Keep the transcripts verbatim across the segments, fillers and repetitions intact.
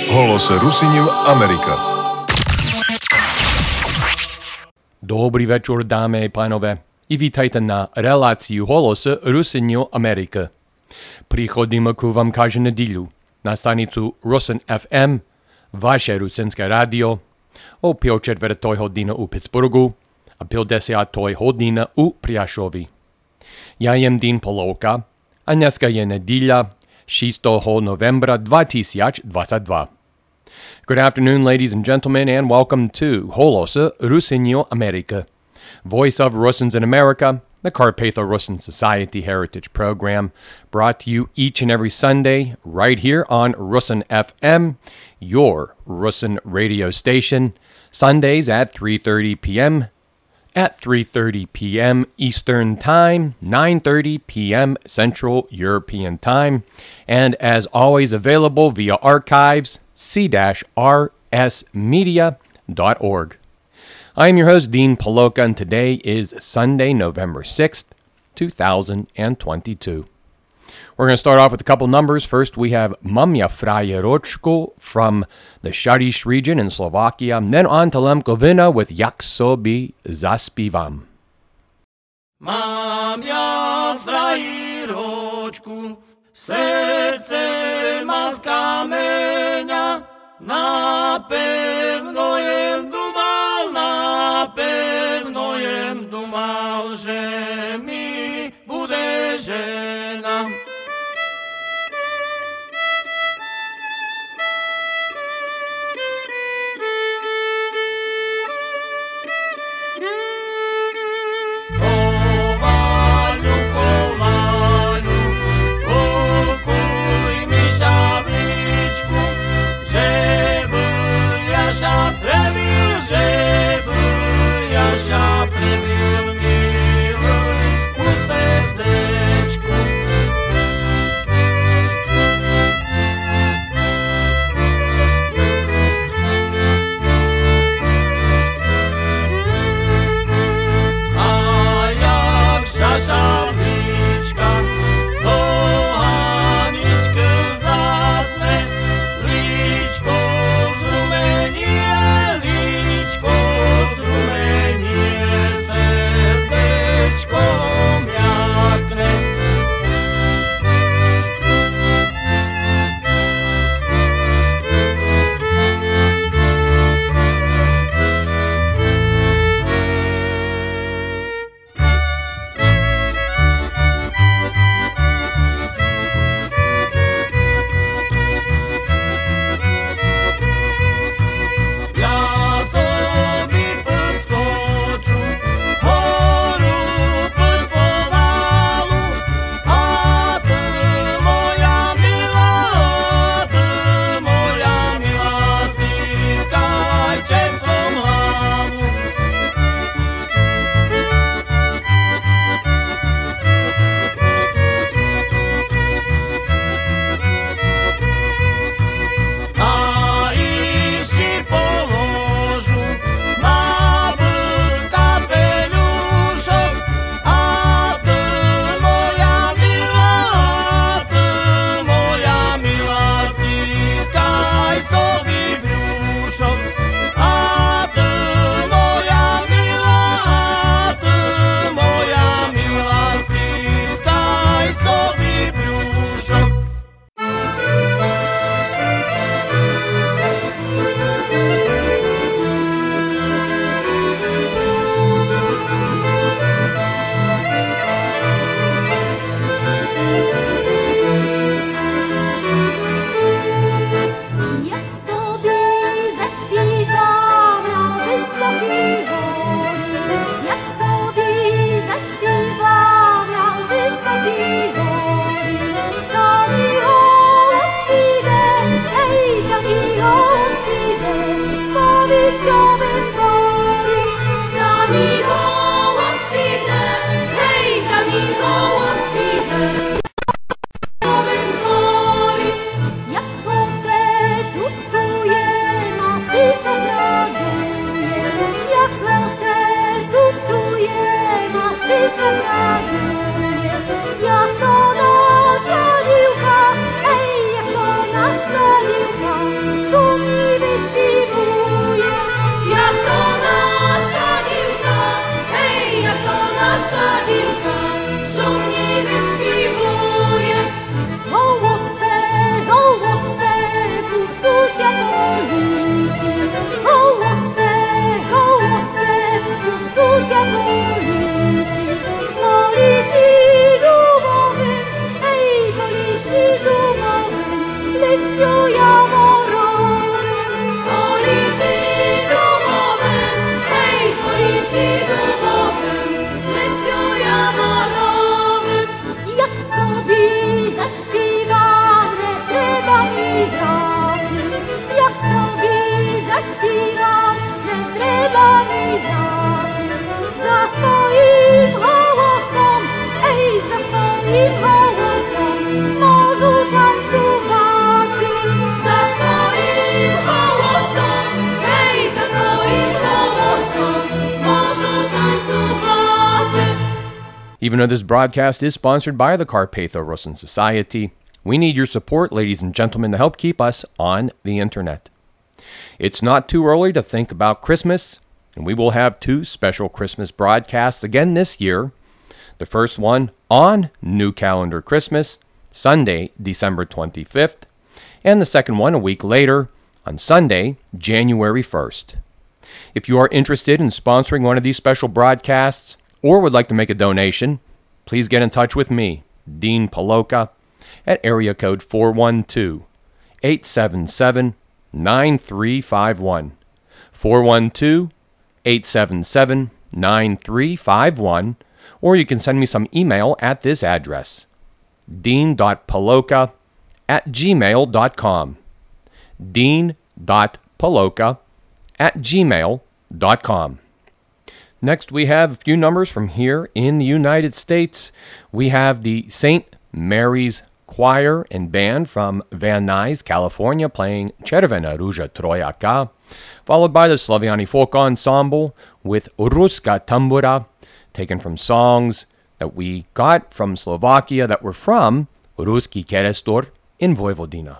Голос Русинів Америка. Dobrý večer, dámy a pánové, i vítajte na reláciu Голос Русинів Америка. Приходимо к вам каждую неделю на станицу Rusin еф ем, ваше русинське радіо, о пів четвертої години у Питтсбургу, а пів десятої години у Пряшові. Я єм Дін Полока, а днеска є неділя, шостого новembra двадцять двадцять два. Good afternoon, ladies and gentlemen, and welcome to Голос Русинів Америка, Voice of Russins in America, the Carpatho-Russin Society Heritage Program, brought to you each and every Sunday right here on Rusin еф ем, your Russin radio station, Sundays at three thirty p.m., at three thirty p.m. Eastern Time, nine thirty p.m. Central European Time, and as always available via archives, c r s media dot org. I am your host, Dean Paloka, and today is Sunday, November sixth, two thousand twenty-two. We're going to start off with a couple numbers. First, we have Mamja Frajeročko from the Šariš region in Slovakia. And then on to Lemkovina with Jak Sobi Zaspívam. Mamja Frajeročku, srdce ma z kameňa, napevno jem dumal, napevno jem dumal, že mi bude žena. Jak to nasza dziewka, ej, jak to nasza dziewka. Sadilka, szumnie wyśpiewuje. Hołosy, hołosy, puszczucia po liści. Hołosy, hołosy, puszczucia po liści. Po liści dubowym, ej, po liści dubowym, listio jaworowym. Po liści dubowym, ej, po liści dubowym, listio jaworowym. Jak sobie zaśpiewam, nie trzeba mi rady. Jak sobie zaśpiewam, nie trzeba mi rady. Za swoim hołosem, ej, za swoim hołosem, morzu tańcowaty. Za swoim hołosem, ej, za swoim hołosem, morzu tańcowaty. Even though this broadcast is sponsored by the Carpatho Rusin Society, we need your support, ladies and gentlemen, to help keep us on the internet. It's not too early to think about Christmas, and we will have two special Christmas broadcasts again this year. The first one on New Calendar Christmas, Sunday, December twenty-fifth, and the second one a week later on Sunday, January first. If you are interested in sponsoring one of these special broadcasts or would like to make a donation, please get in touch with me, Dean Paloka, at area code four one two, eight seven seven, nine three five one. four one two, eight seven seven, nine three five one, or you can send me some email at this address, dean.paloka at gmail dot com. dean.paloka at gmail dot com. Next, we have a few numbers from here in the United States. We have the Saint Mary's Choir and Band from Van Nuys, California, playing Červena ruža trojaka, followed by the Slaviani Folk Ensemble with Ruska tambura, taken from songs that we got from Slovakia that were from Ruski Kerestor in Vojvodina.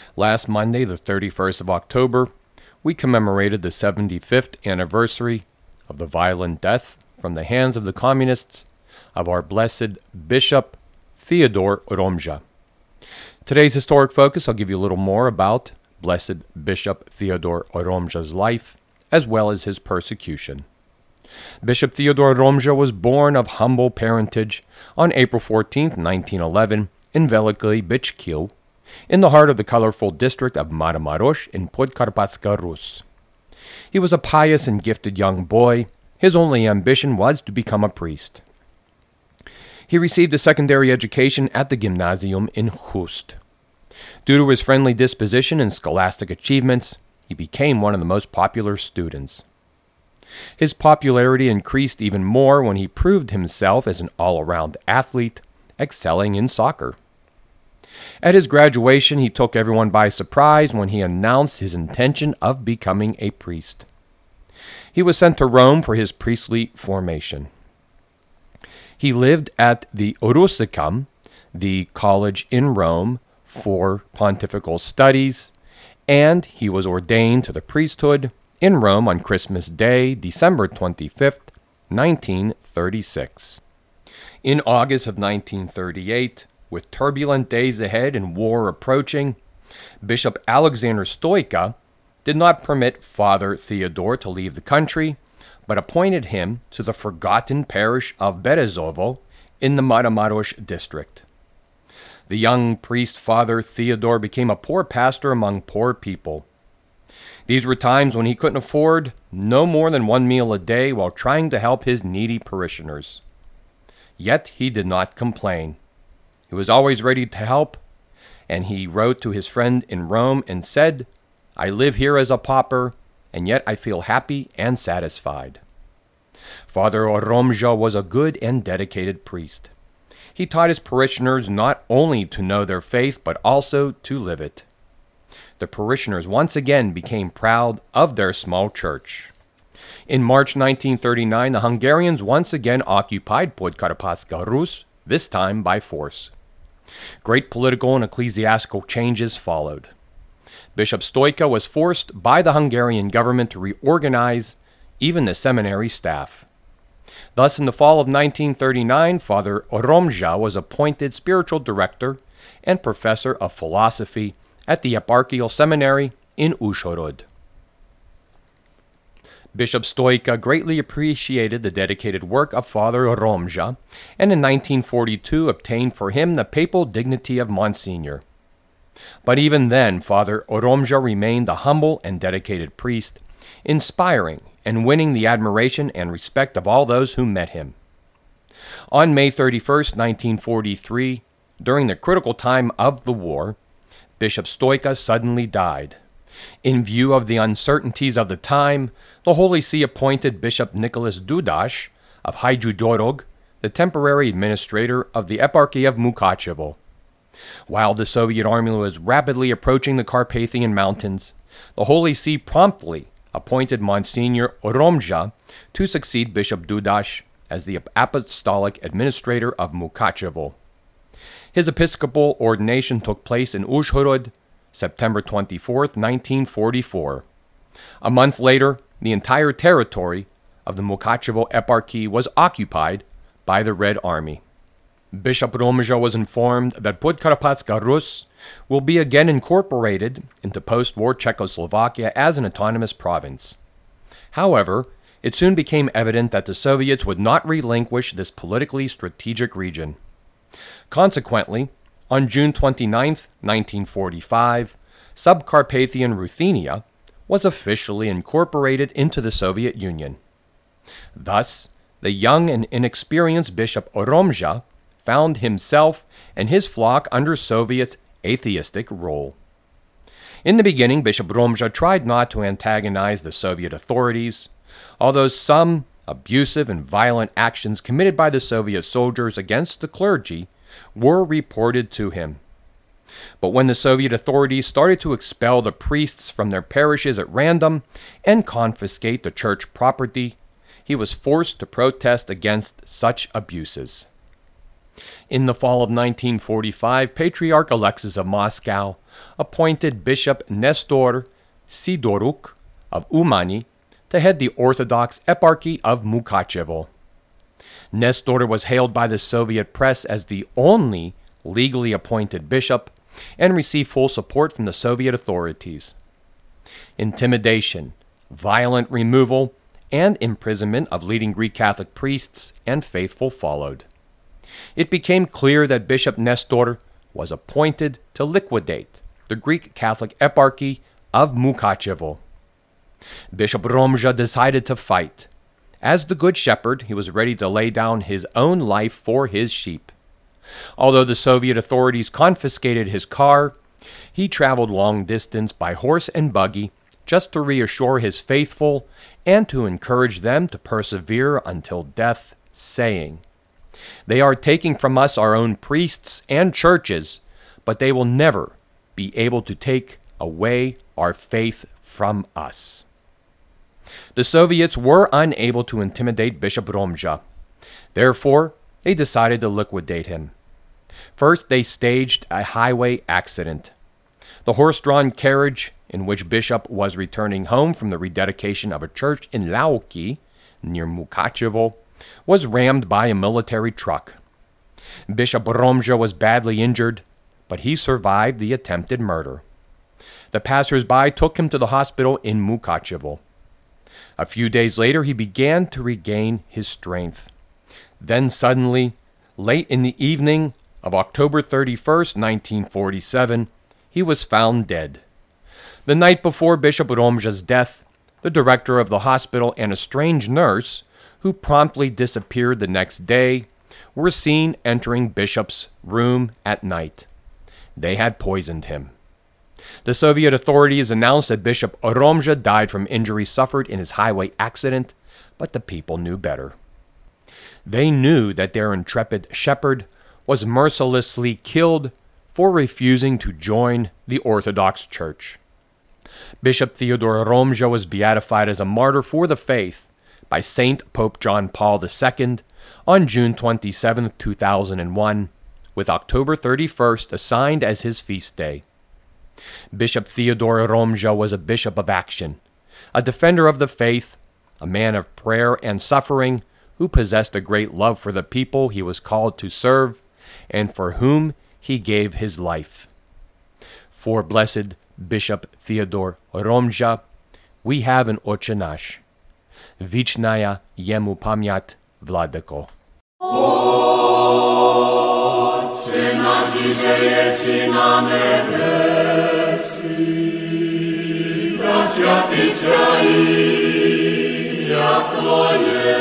Last Monday, the thirty-first of October, we commemorated the seventy-fifth anniversary of the violent death from the hands of the communists of our blessed Bishop Theodore Romja. Today's historic focus, I'll give you a little more about Blessed Bishop Theodore Romja's life, as well as his persecution. Bishop Theodore Romja was born of humble parentage on April fourteenth, nineteen eleven, in Veliki Bichkil, in the heart of the colorful district of Maramaroshe in Podkarpatska Rus. He was a pious and gifted young boy. His only ambition was to become a priest. He received a secondary education at the gymnasium in Khust. Due to his friendly disposition and scholastic achievements, he became one of the most popular students. His popularity increased even more when he proved himself as an all-around athlete, excelling in soccer. At his graduation, he took everyone by surprise when he announced his intention of becoming a priest. He was sent to Rome for his priestly formation. He lived at the Rusicum, the college in Rome, for pontifical studies, and he was ordained to the priesthood in Rome on Christmas Day, December twenty-fifth, nineteen thirty-six. In August of nineteen thirty-eight, with turbulent days ahead and war approaching, Bishop Alexander Stoica did not permit Father Theodore to leave the country, but appointed him to the forgotten parish of Berezovo in the Maramaroshe district. The young priest Father Theodore became a poor pastor among poor people. These were times when he couldn't afford no more than one meal a day while trying to help his needy parishioners. Yet he did not complain. He was always ready to help, and he wrote to his friend in Rome and said, "I live here as a pauper, and yet I feel happy and satisfied." Father Romja was a good and dedicated priest. He taught his parishioners not only to know their faith, but also to live it. The parishioners once again became proud of their small church. In March nineteen thirty-nine, the Hungarians once again occupied Podkarpatska Rus, this time by force. Great political and ecclesiastical changes followed. Bishop Stoica was forced by the Hungarian government to reorganize even the seminary staff. Thus, in the fall of nineteen thirty-nine, Father Romja was appointed spiritual director and professor of philosophy at the Eparchial Seminary in Uzhhorod. Bishop Stoica greatly appreciated the dedicated work of Father Romja, and in nineteen forty-two obtained for him the papal dignity of Monsignor. But even then, Father Romja remained a humble and dedicated priest, inspiring and winning the admiration and respect of all those who met him. On May thirty-first, nineteen forty-three, during the critical time of the war, Bishop Stoica suddenly died. In view of the uncertainties of the time, the Holy See appointed Bishop Nicholas Dudas of Hajdú-Dorog the temporary administrator of the Eparchy of Mukachevo. While the Soviet army was rapidly approaching the Carpathian Mountains, the Holy See promptly appointed Monsignor Romja to succeed Bishop Dudas as the apostolic administrator of Mukachevo. His episcopal ordination took place in Uzhhorod, September twenty-fourth, nineteen forty-four. A month later, the entire territory of the Mukachevo Eparchy was occupied by the Red Army. Bishop Romja was informed that Podkarpatska Rus will be again incorporated into post-war Czechoslovakia as an autonomous province. However, it soon became evident that the Soviets would not relinquish this politically strategic region. Consequently, on June twenty-ninth, nineteen forty-five, Subcarpathian Ruthenia was officially incorporated into the Soviet Union. Thus, the young and inexperienced Bishop Romja found himself and his flock under Soviet atheistic rule. In the beginning, Bishop Romja tried not to antagonize the Soviet authorities, although some abusive and violent actions committed by the Soviet soldiers against the clergy were reported to him. But when the Soviet authorities started to expel the priests from their parishes at random and confiscate the church property, he was forced to protest against such abuses. In the fall of nineteen forty-five, Patriarch Alexis of Moscow appointed Bishop Nestor Sidoruk of Umani to head the Orthodox Eparchy of Mukachevo. Nestor was hailed by the Soviet press as the only legally appointed bishop and received full support from the Soviet authorities. Intimidation, violent removal, and imprisonment of leading Greek Catholic priests and faithful followed. It became clear that Bishop Nestor was appointed to liquidate the Greek Catholic Eparchy of Mukachevo. Bishop Romja decided to fight. As the Good Shepherd, he was ready to lay down his own life for his sheep. Although the Soviet authorities confiscated his car, he traveled long distance by horse and buggy just to reassure his faithful and to encourage them to persevere until death, saying, "They are taking from us our own priests and churches, but they will never be able to take away our faith from us." The Soviets were unable to intimidate Bishop Romja. Therefore, they decided to liquidate him. First, they staged a highway accident. The horse-drawn carriage in which Bishop was returning home from the rededication of a church in Laoki, near Mukachevo, was rammed by a military truck. Bishop Romja was badly injured, but he survived the attempted murder. The passers-by took him to the hospital in Mukachevo. A few days later, he began to regain his strength. Then suddenly, late in the evening of October thirty-first, nineteen forty-seven, he was found dead. The night before Bishop Romja's death, the director of the hospital and a strange nurse, who promptly disappeared the next day, were seen entering Bishop's room at night. They had poisoned him. The Soviet authorities announced that Bishop Romja died from injuries suffered in his highway accident, but the people knew better. They knew that their intrepid shepherd was mercilessly killed for refusing to join the Orthodox Church. Bishop Theodore Romja was beatified as a martyr for the faith by Saint Pope John Paul the Second on June twenty-seventh, two thousand one, with October thirty-first assigned as his feast day. Bishop Theodore Romja was a bishop of action, a defender of the faith, a man of prayer and suffering who possessed a great love for the people he was called to serve and for whom he gave his life. For Blessed Bishop Theodore Romja, we have an Otche Nash. Vichnaya Yemu Pamyat, Vladyko. Otče náš, že jsi na nebesi, prosviatycia imię Twoje,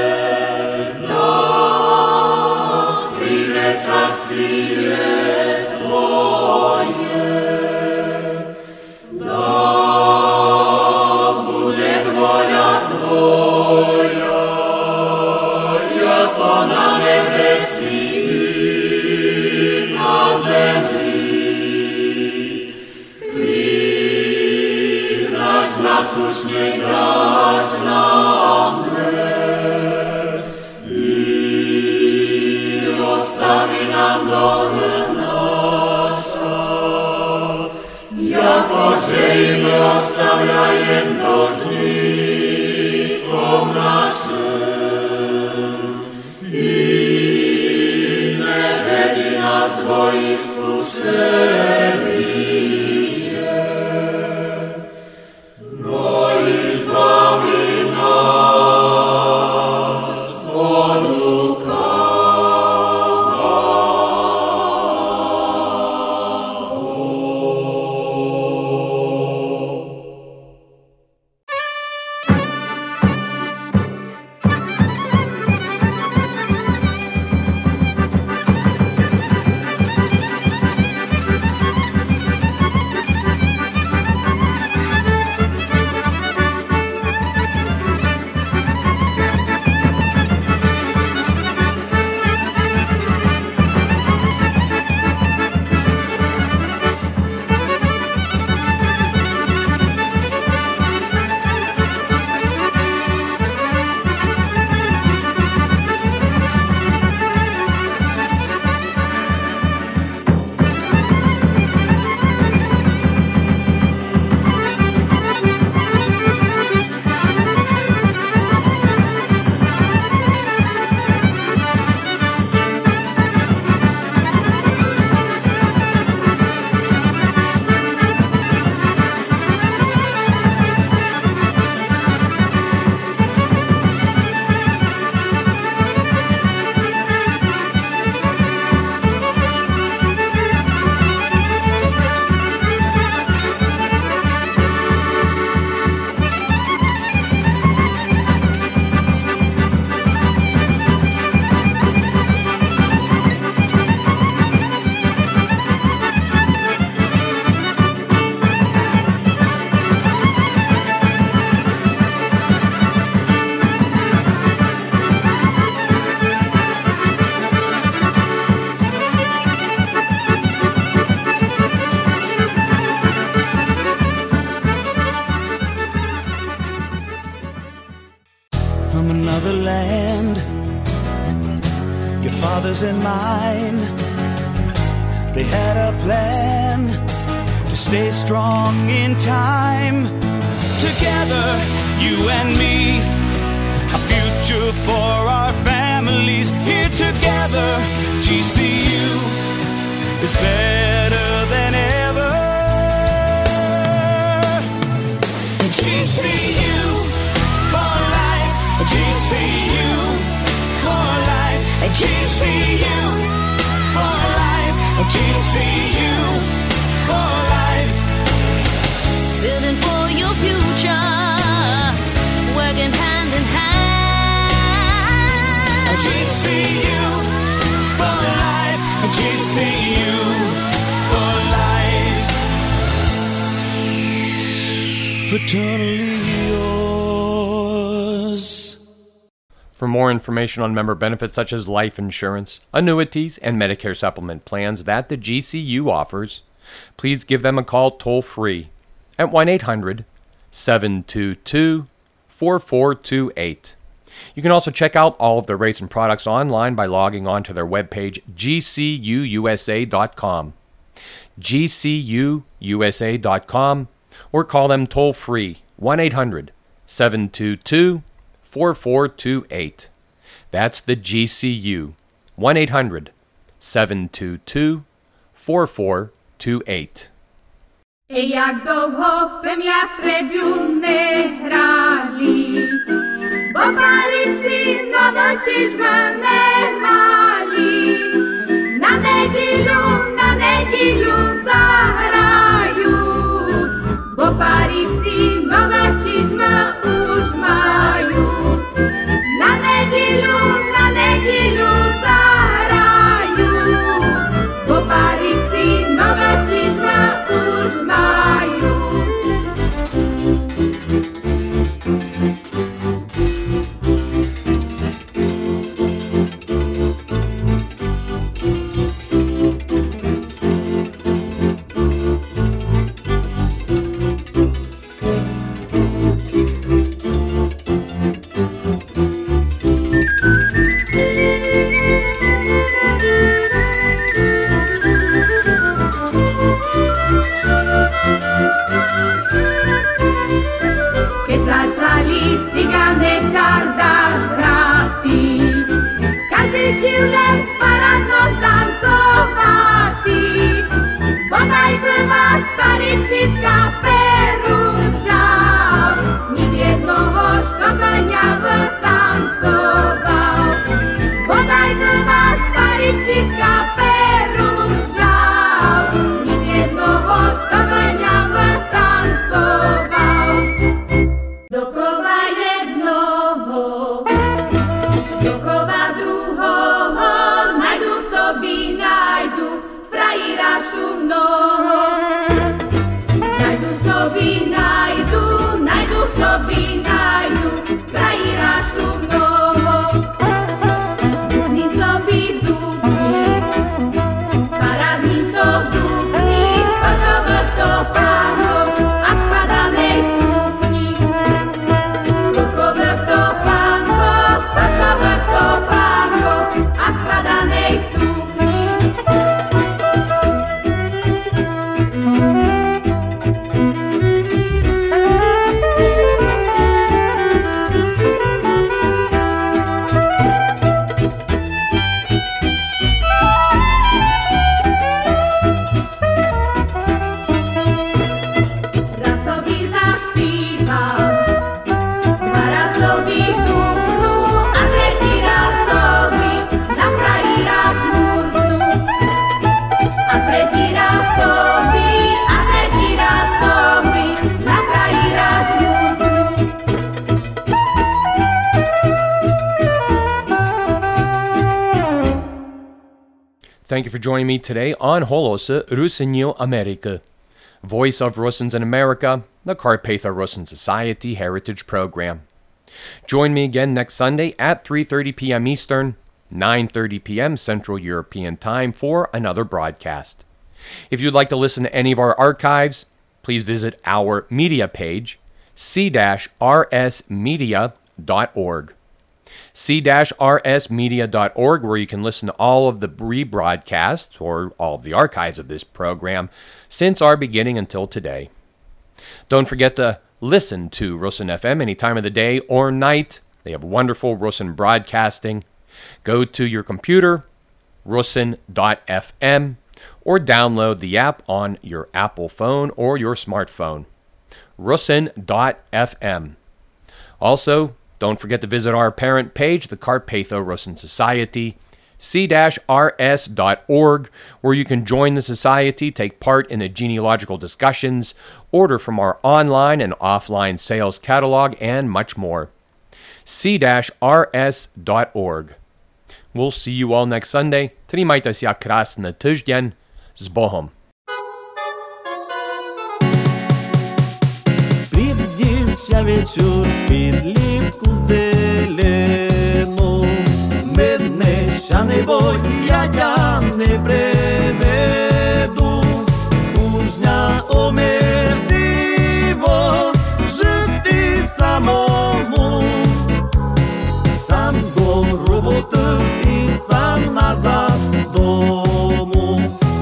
da príde carstwie Twoje, da bude wola Twoja, jako na nebesi i na ziemi. Chleb nasz nasłuszny dasz nam dnes i ostawi nam dolę nasza, jako że i my ostawiajem dłużnikom naszym. I nie веди nas во iskušenje, no izbavi nas od lukavog. yours and mine. They had a plan to stay strong in time. Together, you and me, a future for our families. Here together, G C U is better than ever. G C U for life, G C U for life, G C U for life, G C U for life. Building for your future, working hand in hand. G C U for life, G C U for life. Fraternally yours. For more information on member benefits such as life insurance, annuities, and Medicare supplement plans that the G C U offers, please give them a call toll-free at one eight hundred, seven two two, four four two eight. You can also check out all of their rates and products online by logging on to their webpage, G C U U S A dot com. G C U U S A dot com, or call them toll-free, one eight hundred, seven two two, four four two eight. That's the G C U, one eight hundred, seven two two, four four two eight. Ej, jak dlouho v tom jastrebiu nehrali, bo parici novočižma nemali. Na nedíľu, na nedíľu zahrajú, bo parici novočižma už majú. Na nedíľu, na nedíľu zahrajú, bo parici novočižma už majú. Keď začali cigane čardáš hráty, každý chtěl len s parádnou tancovati. Bodaj by vás paričická perúčal, nik jednoho štopenia vytancoval. Bodaj by vás paričická perúčal, nik jednoho štopenia vytancoval. Dokova jednoho, dokova druhoho, najdu sobi, najdu frajira šumnoho. Najdu sobi, najdu, najdu sobi, najdu frajira šumnoho. Dupni sobi, dupni, paradnico dupni, vrtových topánov a spadanej sukni. Vrtových topánov, vrtových topánov a spadanej sukni. Raz sobi zašpíval, dva raz sobi dupnú a tretí raz sobi na frajira žmurknú. A tretí raz sobi, a tretí raz sobi na frajira žmurknú. Thank you for joining me today on Holosa Rusinio America, Voice of Russians in America, the Carpatho-Russian Society Heritage Program. Join me again next Sunday at three thirty p.m. Eastern, nine thirty p.m. Central European Time for another broadcast. If you'd like to listen to any of our archives, please visit our media page, c dash r s media dot org. c r s media dot org, where you can listen to all of the rebroadcasts or all of the archives of this program since our beginning until today. Don't forget to listen to Rusin F M any time of the day or night. They have wonderful Rusin broadcasting. Go to your computer, rusin dot f m, or download the app on your Apple phone or your smartphone. rusin dot f m. Also, don't forget to visit our parent page, the Carpatho-Rusin Society, c r s dot org, where you can join the society, take part in the genealogical discussions, order from our online and offline sales catalog, and much more. c r s dot org. We'll see you all next Sunday. Trimajte krásny týždeň. S Bohom. Придівся вечір під ліпку зелену. Медне щани бой, я тя не приведу. Ужня омерзиво жити самому. Сам до роботи і сам назад дому.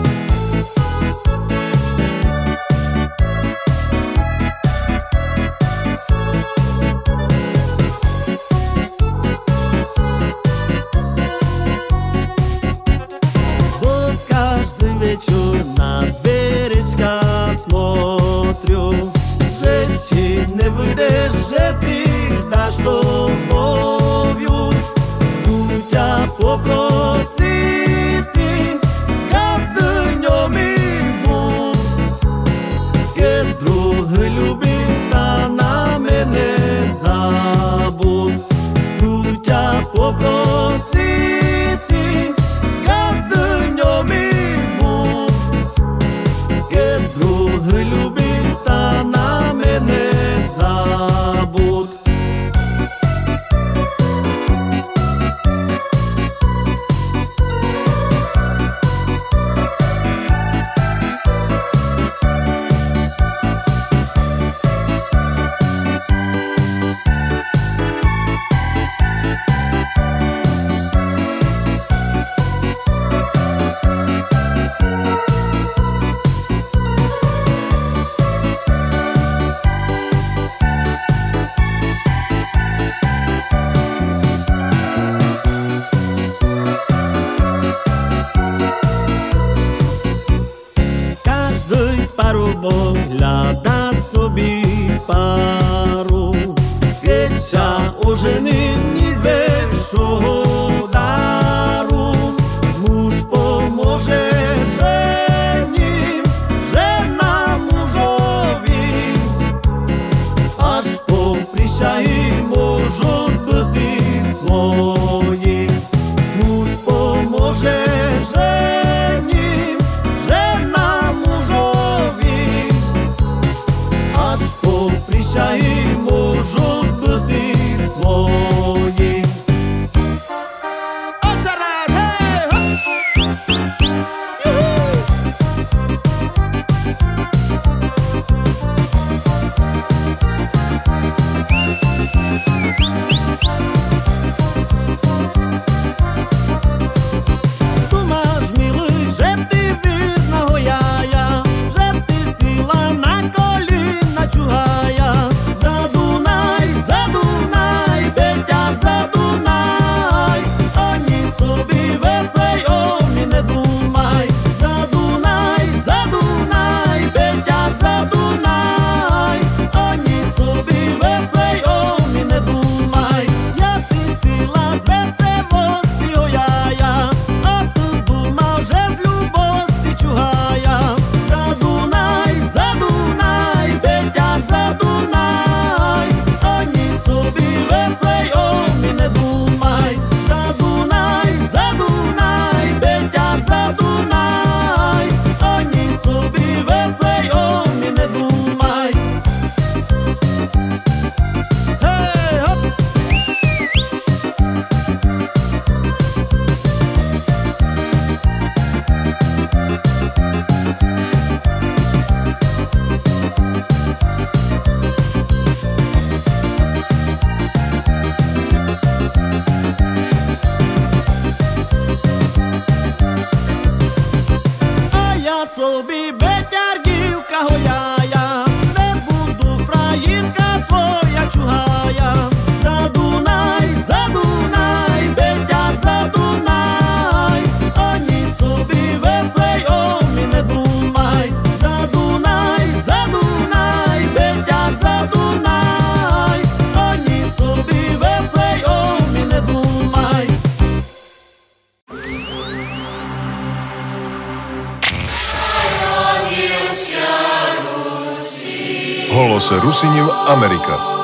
Вечер на беречка смотрю, жечи не выйдешь, же ты дашь любовью. Тя попросити, каждый днем и буд. Ке други любить, а на мене забудь. Тя попросити, каждый днем и други любить, а на мене забудь. Глядать собі пару, греча ожени ні вершого дару. Муж поможе жені, жена мужові, аж по присягі можуть бути свої. Муж поможе жені, жена мужові, аж по присягі можуть бути свої. čuhaja. Za Dunaj, za Dunaj, Beťar za Dunaj. Ani sobi vecej o mi ne dumaj. Za Dunaj, za Dunaj, Beťar za Dunaj. Ani sobi vecej o mi ne dumaj. Голос Русинів Америка.